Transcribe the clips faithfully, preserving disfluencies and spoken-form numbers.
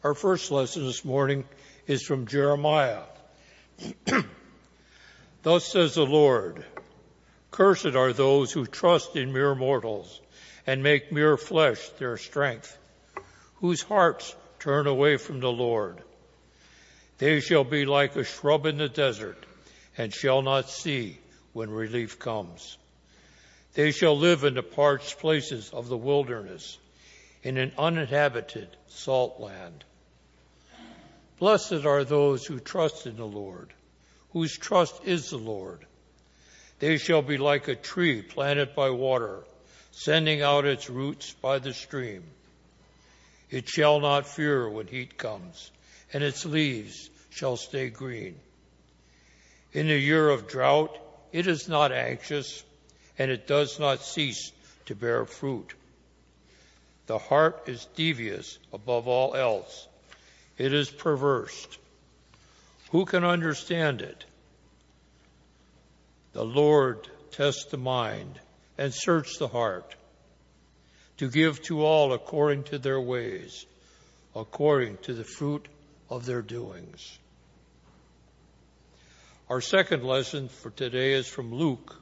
Our first lesson this morning is from Jeremiah. Thus says the Lord, cursed are those who trust in mere mortals and make mere flesh their strength, whose hearts turn away from the Lord. They shall be like a shrub in the desert and shall not see when relief comes. They shall live in the parched places of the wilderness, in an uninhabited salt land. Blessed are those who trust in the Lord, whose trust is the Lord. They shall be like a tree planted by water, sending out its roots by the stream. It shall not fear when heat comes, and its leaves shall stay green. In the year of drought, it is not anxious, and it does not cease to bear fruit. The heart is devious above all else. It is perverse. Who can understand it? The Lord tests the mind and searches the heart, to give to all according to their ways, according to the fruit of their doings. Our second lesson for today is from Luke.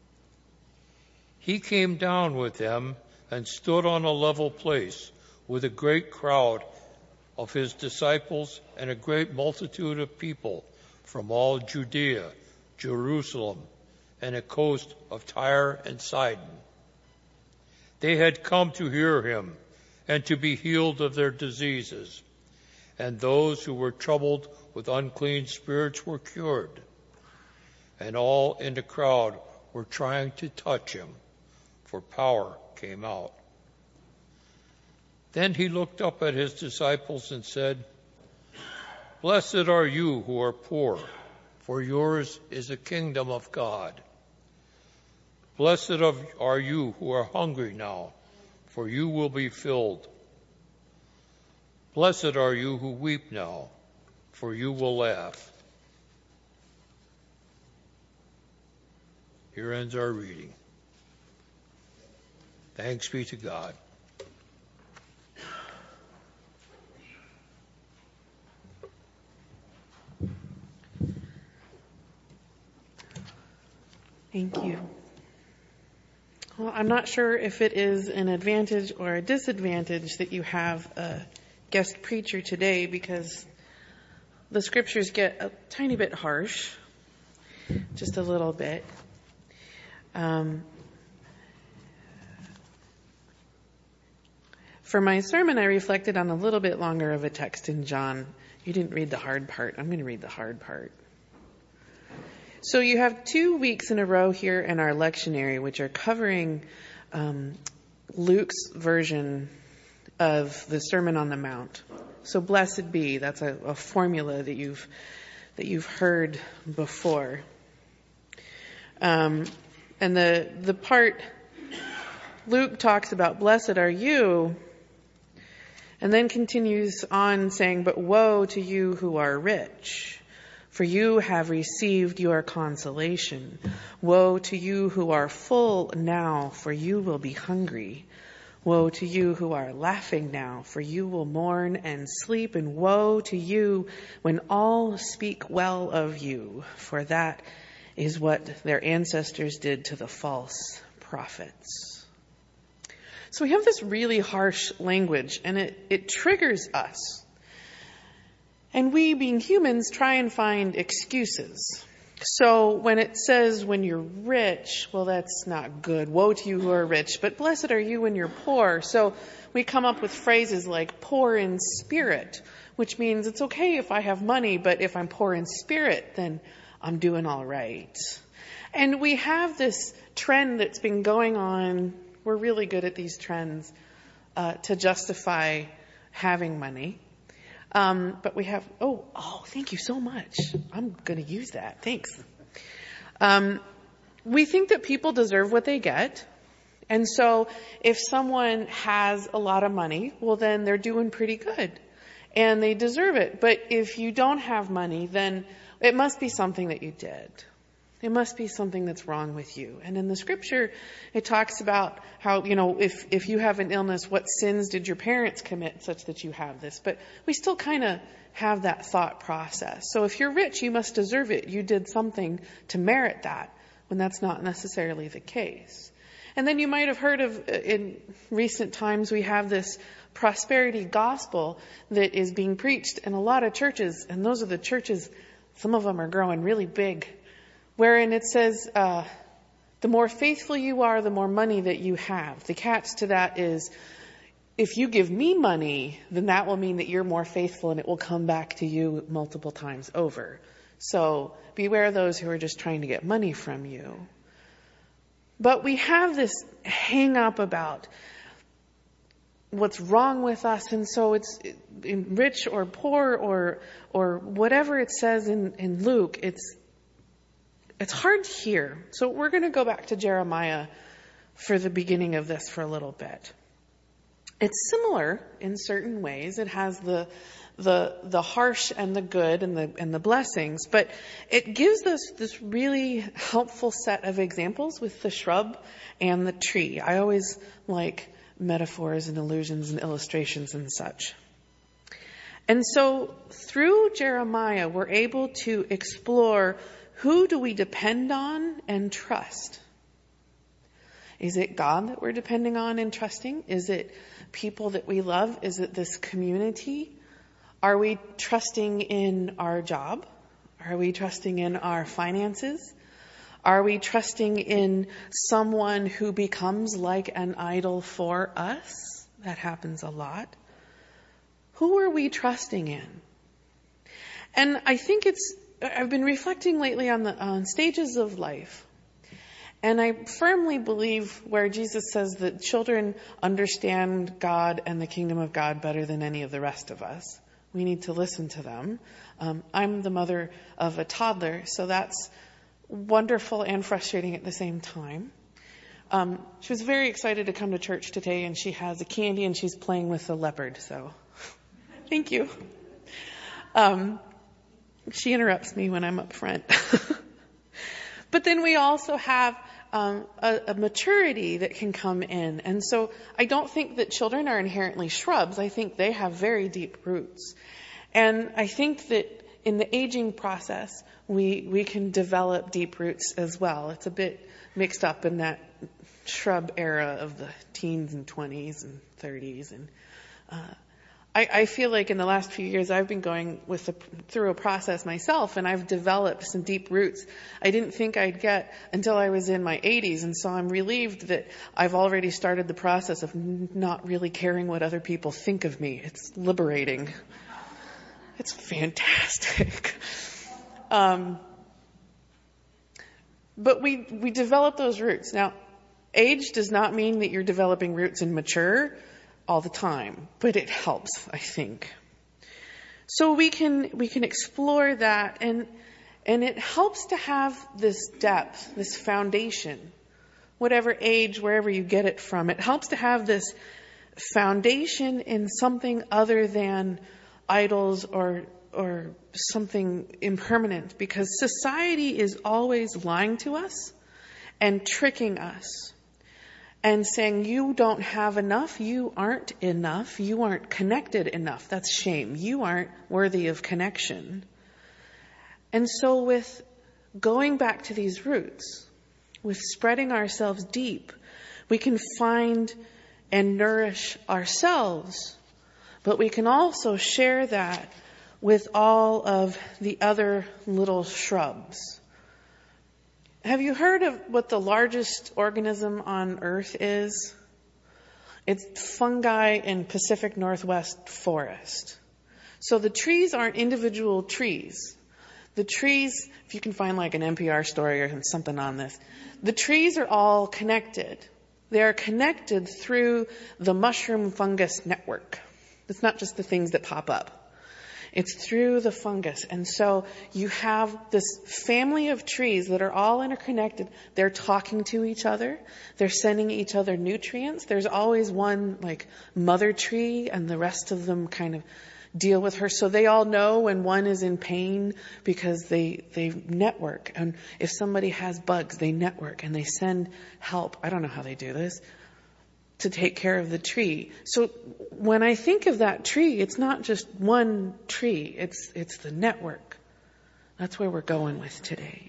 He came down with them and stood on a level place with a great crowd of his disciples and a great multitude of people from all Judea, Jerusalem, and the coast of Tyre and Sidon. They had come to hear him and to be healed of their diseases, and those who were troubled with unclean spirits were cured. And all in the crowd were trying to touch him, for power came out. Then he looked up at his disciples and said, Blessed are you who are poor, for yours is the kingdom of God. Blessed are you who are hungry now, for you will be filled. Blessed are you who weep now, for you will laugh. Here ends our reading. Thanks be to God. Thank you. Well, I'm not sure if it is an advantage or a disadvantage that you have a guest preacher today, because the scriptures get a tiny bit harsh, just a little bit. Um, for my sermon, I reflected on a little bit longer of a text in John. You didn't read the hard part. I'm going to read the hard part. So you have two weeks in a row here in our lectionary, which are covering um, Luke's version of the Sermon on the Mount. So blessed be, that's a, a formula that you've that you've heard before. Um, and the the part Luke talks about, blessed are you, and then continues on saying, but woe to you who are rich, for you have received your consolation. Woe to you who are full now, for you will be hungry. Woe to you who are laughing now, for you will mourn and sleep. And woe to you when all speak well of you, for that is what their ancestors did to the false prophets. So we have this really harsh language, and it, it triggers us. And we, being humans, try and find excuses. So when it says when you're rich, well, that's not good. Woe to you who are rich, but blessed are you when you're poor. So we come up with phrases like poor in spirit, which means it's okay if I have money, but if I'm poor in spirit, then I'm doing all right. And we have this trend that's been going on. We're really good at these trends uh, to justify having money. Um, but we have, oh, oh, thank you so much. I'm going to use that. Thanks. Um, we think that people deserve what they get. And so if someone has a lot of money, well, then they're doing pretty good and they deserve it. But if you don't have money, then it must be something that you did. It must be something that's wrong with you. And in the scripture, it talks about how, you know, if, if you have an illness, what sins did your parents commit such that you have this? But we still kind of have that thought process. So if you're rich, you must deserve it. You did something to merit that, when that's not necessarily the case. And then you might have heard of, in recent times, we have this prosperity gospel that is being preached in a lot of churches. And those are the churches, some of them are growing really big, wherein it says, uh, the more faithful you are, the more money that you have. The catch to that is, if you give me money, then that will mean that you're more faithful and it will come back to you multiple times over. So beware those who are just trying to get money from you. But we have this hang up about what's wrong with us. And so it's rich or poor or, or whatever it says in, in Luke, it's, it's hard to hear. So we're going to go back to Jeremiah for the beginning of this for a little bit. It's similar in certain ways. It has the the the harsh and the good and the and the blessings, but it gives us this really helpful set of examples with the shrub and the tree. I always like metaphors and allusions and illustrations and such. And so through Jeremiah, we're able to explore, who do we depend on and trust? Is it God that we're depending on and trusting? Is it people that we love? Is it this community? Are we trusting in our job? Are we trusting in our finances? Are we trusting in someone who becomes like an idol for us? That happens a lot. Who are we trusting in? And I think it's, I've been reflecting lately on the on stages of life. And I firmly believe where Jesus says that children understand God and the kingdom of God better than any of the rest of us. We need to listen to them. Um, I'm the mother of a toddler, so that's wonderful and frustrating at the same time. Um, she was very excited to come to church today, and she has a candy and she's playing with a leopard, so thank you. Um, she interrupts me when I'm up front. But then we also have um, a, a maturity that can come in. And so I don't think that children are inherently shrubs. I think they have very deep roots. And I think that in the aging process, we, we can develop deep roots as well. It's a bit mixed up in that shrub era of the teens and twenties and thirties. And uh, I, I feel like in the last few years I've been going with a, through a process myself, and I've developed some deep roots I didn't think I'd get until I was in my eighties. And so I'm relieved that I've already started the process of n- not really caring what other people think of me. It's liberating. It's fantastic. Um, but we we develop those roots. Now, age does not mean that you're developing roots and mature all the time, but it helps, I think. So we can we can explore that, and and it helps to have this depth, this foundation, whatever age, wherever you get it from. It helps to have this foundation in something other than idols or or something impermanent, because society is always lying to us and tricking us and saying, you don't have enough, you aren't enough, you aren't connected enough. That's shame. You aren't worthy of connection. And so with going back to these roots, with spreading ourselves deep, we can find and nourish ourselves, but we can also share that with all of the other little shrubs. Have you heard of what the largest organism on Earth is? It's fungi in Pacific Northwest forest. So the trees aren't individual trees. The trees, if you can find like an N P R story or something on this, the trees are all connected. They are connected through the mushroom fungus network. It's not just the things that pop up. It's through the fungus. And so you have this family of trees that are all interconnected. They're talking to each other. They're sending each other nutrients. There's always one like mother tree, and the rest of them kind of deal with her. So they all know when one is in pain because they, they network. And if somebody has bugs, they network and they send help. I don't know how they do this, to take care of the tree. So when I think of that tree, it's not just one tree. It's, it's the network. That's where we're going with today.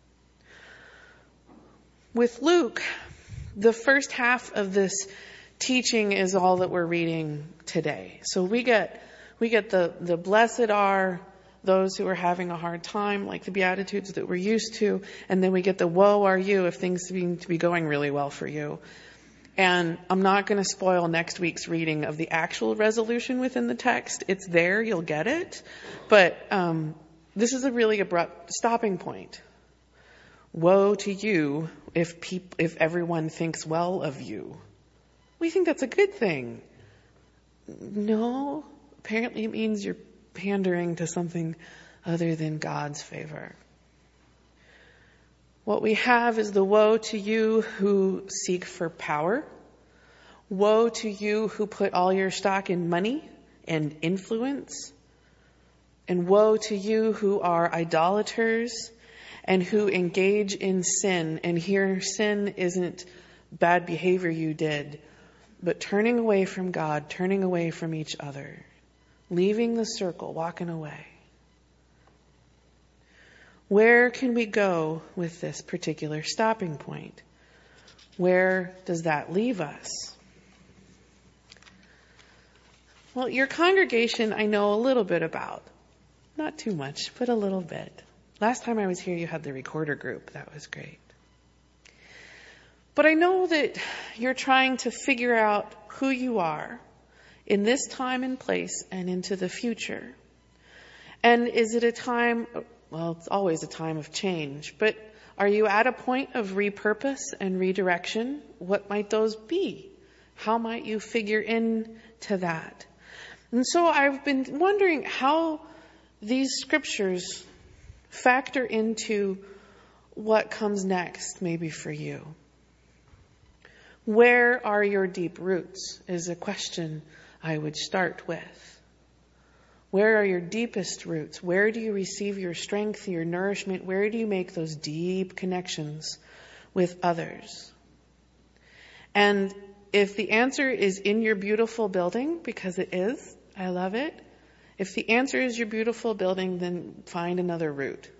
With Luke, the first half of this teaching is all that we're reading today. So we get we get the, the blessed are those who are having a hard time, like the Beatitudes that we're used to, and then we get the woe are you if things seem to be going really well for you. And I'm not going to spoil next week's reading of the actual resolution within the text. It's there, you'll get it. But um, this is a really abrupt stopping point. Woe to you if peop- if everyone thinks well of you. We think that's a good thing. No, apparently it means you're pandering to something other than God's favor. What we have is the woe to you who seek for power. Woe to you who put all your stock in money and influence. And woe to you who are idolaters and who engage in sin. And here, sin isn't bad behavior you did, but turning away from God, turning away from each other, leaving the circle, walking away. Where can we go with this particular stopping point? Where does that leave us? Well, your congregation I know a little bit about. Not too much, but a little bit. Last time I was here, you had the recorder group. That was great. But I know that you're trying to figure out who you are in this time and place and into the future. And is it a time, well, it's always a time of change, but are you at a point of repurpose and redirection? What might those be? How might you figure into that? And so I've been wondering how these scriptures factor into what comes next, maybe for you. Where are your deep roots is a question I would start with. Where are your deepest roots? Where do you receive your strength, your nourishment? Where do you make those deep connections with others? And if the answer is in your beautiful building, because it is, I love it. If the answer is your beautiful building, then find another route.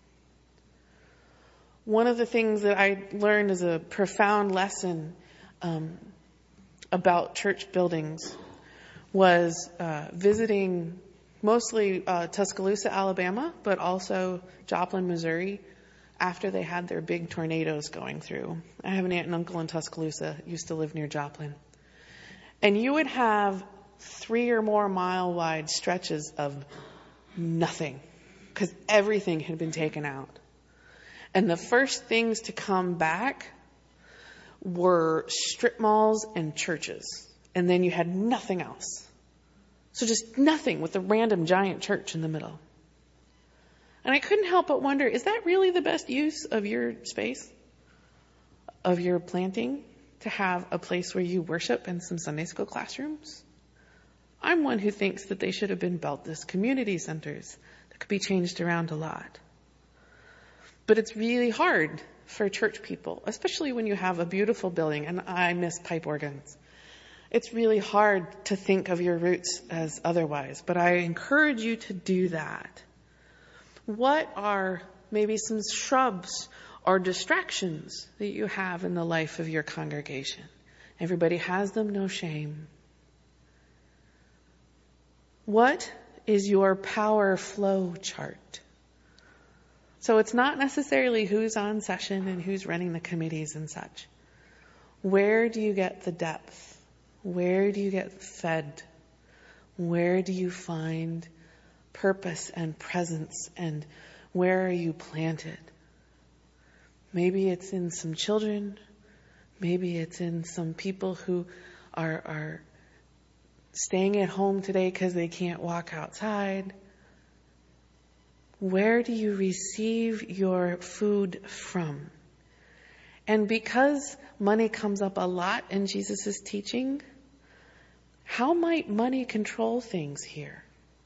One of the things that I learned as a profound lesson um, about church buildings was uh, visiting mostly uh, Tuscaloosa, Alabama, but also Joplin, Missouri, after they had their big tornadoes going through. I have an aunt and uncle in Tuscaloosa, used to live near Joplin. And you would have three or more mile wide stretches of nothing, because everything had been taken out. And the first things to come back were strip malls and churches. And then you had nothing else. So just nothing with a random giant church in the middle. And I couldn't help but wonder, is that really the best use of your space? Of your planting? To have a place where you worship and some Sunday school classrooms? I'm one who thinks that they should have been built as community centers that could be changed around a lot. But it's really hard for church people, especially when you have a beautiful building, and I miss pipe organs. It's really hard to think of your roots as otherwise, but I encourage you to do that. What are maybe some shrubs or distractions that you have in the life of your congregation? Everybody has them, no shame. What is your power flow chart? So it's not necessarily who's on session and who's running the committees and such. Where do you get the depth? Where do you get fed? Where do you find purpose and presence? And where are you planted? Maybe it's in some children. Maybe it's in some people who are, are staying at home today because they can't walk outside. Where do you receive your food from? And because money comes up a lot in Jesus' teaching, how might money control things here?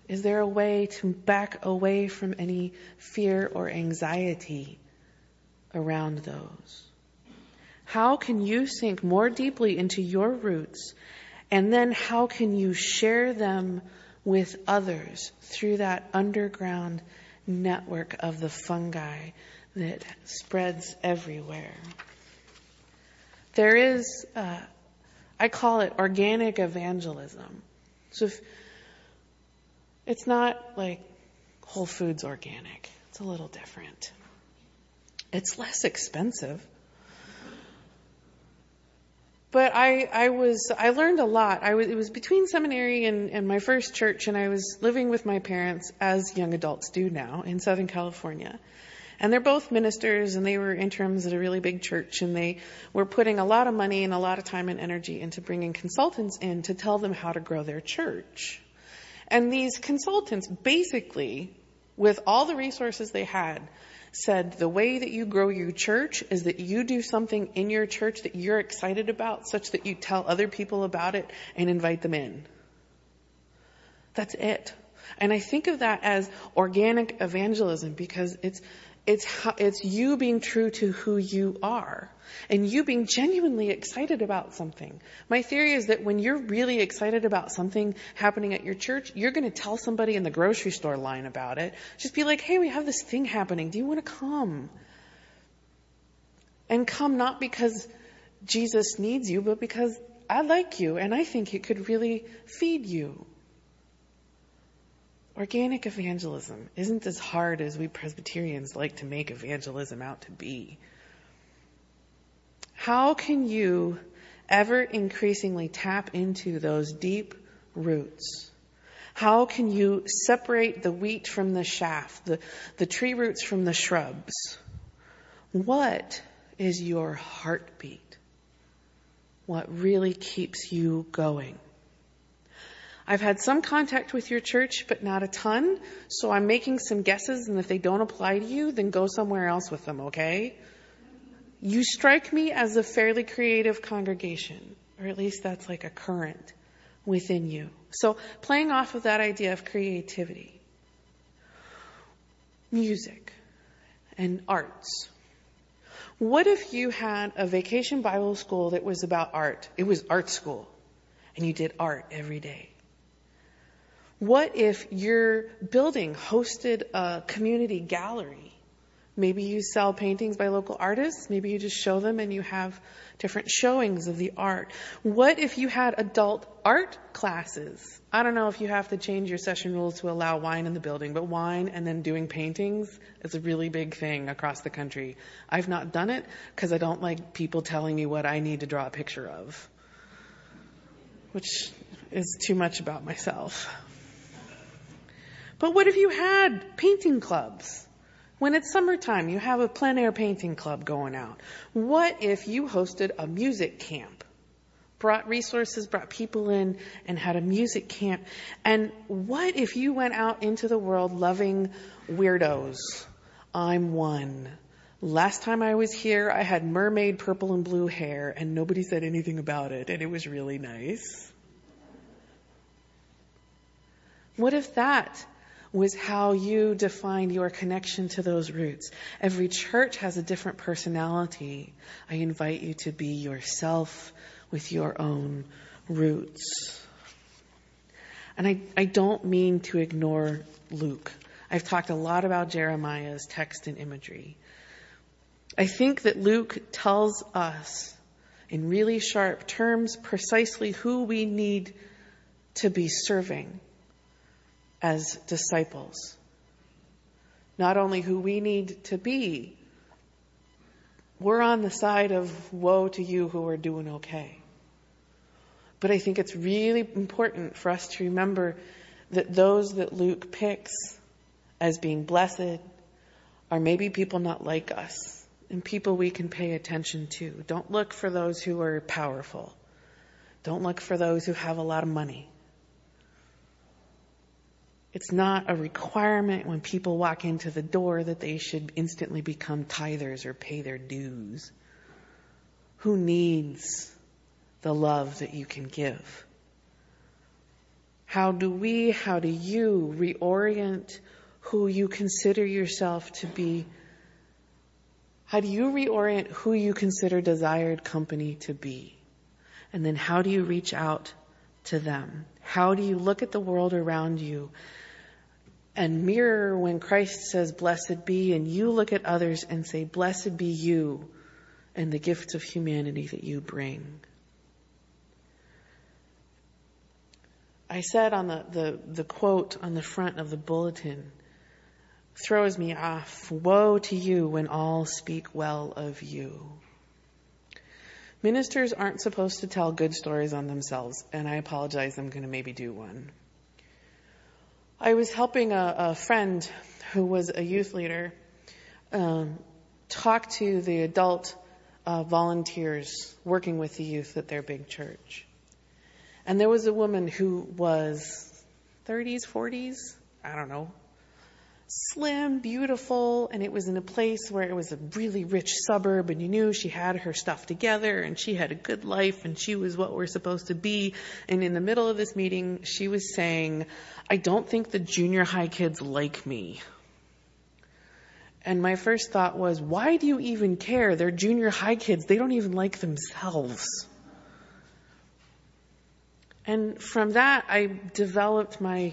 Is there a way to back away from any fear or anxiety around those? How can you sink more deeply into your roots? And then how can you share them with others through that underground network of the fungi that spreads everywhere? There is, uh, I call it organic evangelism. So if, it's not like Whole Foods organic. It's a little different. It's less expensive. But I, I was, I learned a lot. I was, it was between seminary and, and my first church, and I was living with my parents, as young adults do now, in Southern California. And they're both ministers, and they were interims at a really big church, and they were putting a lot of money and a lot of time and energy into bringing consultants in to tell them how to grow their church. And these consultants basically, with all the resources they had, said the way that you grow your church is that you do something in your church that you're excited about, such that you tell other people about it and invite them in. That's it. And I think of that as organic evangelism, because it's it's how, it's you being true to who you are and you being genuinely excited about something. My theory is that when you're really excited about something happening at your church, you're going to tell somebody in the grocery store line about it. Just be like, hey, we have this thing happening. Do you want to come? And come not because Jesus needs you, but because I like you and I think it could really feed you. Organic evangelism isn't as hard as we Presbyterians like to make evangelism out to be. How can you ever increasingly tap into those deep roots? How can you separate the wheat from the chaff, the, the tree roots from the shrubs? What is your heartbeat? What really keeps you going? I've had some contact with your church, but not a ton. So I'm making some guesses, and if they don't apply to you, then go somewhere else with them, okay? You strike me as a fairly creative congregation, or at least that's like a current within you. So playing off of that idea of creativity, music, and arts. What if you had a vacation Bible school that was about art? It was art school, and you did art every day. What if your building hosted a community gallery? Maybe you sell paintings by local artists. Maybe you just show them and you have different showings of the art. What if you had adult art classes? I don't know if you have to change your session rules to allow wine in the building, but wine and then doing paintings is a really big thing across the country. I've not done it because I don't like people telling me what I need to draw a picture of, which is too much about myself. But what if you had painting clubs? When it's summertime, you have a plein air painting club going out. What if you hosted a music camp? Brought resources, brought people in, and had a music camp. And what if you went out into the world loving weirdos? I'm one. Last time I was here, I had mermaid purple and blue hair, and nobody said anything about it, and it was really nice. What if that was how you defined your connection to those roots? Every church has a different personality. I invite you to be yourself with your own roots. And I, I don't mean to ignore Luke. I've talked a lot about Jeremiah's text and imagery. I think that Luke tells us in really sharp terms precisely who we need to be serving as disciples. Not only who we need to be, we're on the side of woe to you who are doing okay. But I think it's really important for us to remember that those that Luke picks as being blessed are maybe people not like us and people we can pay attention to. Don't look for those who are powerful. Don't look for those who have a lot of money. It's not a requirement when people walk into the door that they should instantly become tithers or pay their dues. Who needs the love that you can give? How do we, how do you reorient who you consider yourself to be? How do you reorient who you consider desired company to be? And then how do you reach out to them? How do you look at the world around you and mirror when Christ says, blessed be, and you look at others and say, blessed be you and the gift of humanity that you bring? I said on the, the, the quote on the front of the bulletin throws me off. Woe to you when all speak well of you. Ministers aren't supposed to tell good stories on themselves, and I apologize, I'm going to maybe do one. I was helping a, a friend who was a youth leader um, talk to the adult uh, volunteers working with the youth at their big church. And there was a woman who was thirties, forties, I don't know, slim, beautiful, and it was in a place where it was a really rich suburb, and you knew she had her stuff together, and she had a good life, and she was what we're supposed to be. And in the middle of this meeting, she was saying, I don't think the junior high kids like me. And my first thought was, why do you even care? They're junior high kids. They don't even like themselves. And from that, I developed my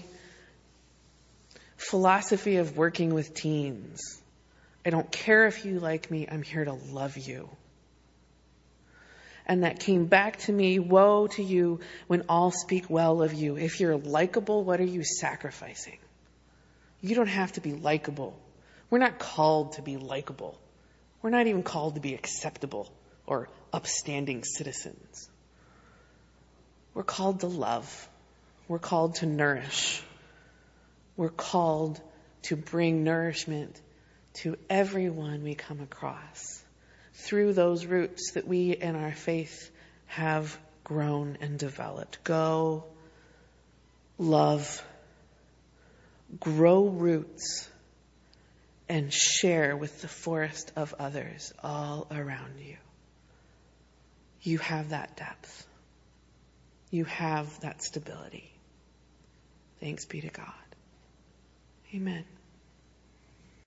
philosophy of working with teens. I don't care if you like me, I'm here to love you. And that came back to me, woe to you when all speak well of you. If you're likable, what are you sacrificing? You don't have to be likable. We're not called to be likable. We're not even called to be acceptable or upstanding citizens. We're called to love. We're called to nourish. We're called to bring nourishment to everyone we come across through those roots that we in our faith have grown and developed. Go, love, grow roots, and share with the forest of others all around you. You have that depth. You have that stability. Thanks be to God. Amen.